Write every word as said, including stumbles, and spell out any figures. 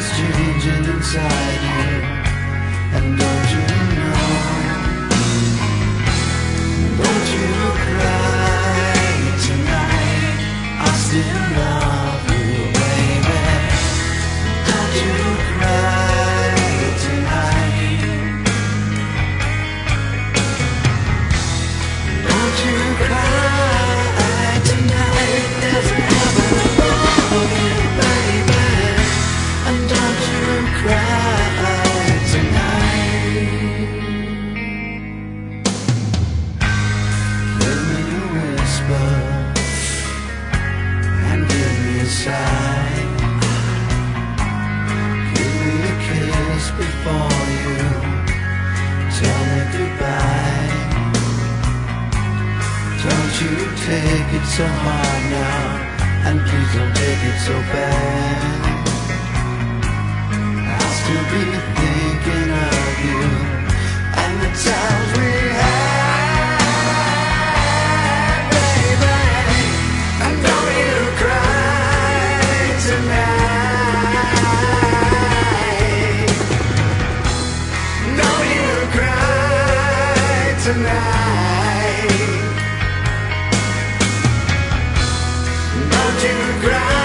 is changing inside you, and don't you know? Don't you cry tonight, I still love you, baby. Don't you cry tonight. Don't you cry tonight. There's heaven above you, baby. And don't you cry tonight. Give me a whisper and give me a sigh. Give me a kiss before you tell me goodbye. Don't you take it so hard now, and please don't take it so bad. I'll still be thinking of you and the times we had, baby. And don't you cry tonight. Don't you cry tonight. Don't you cry.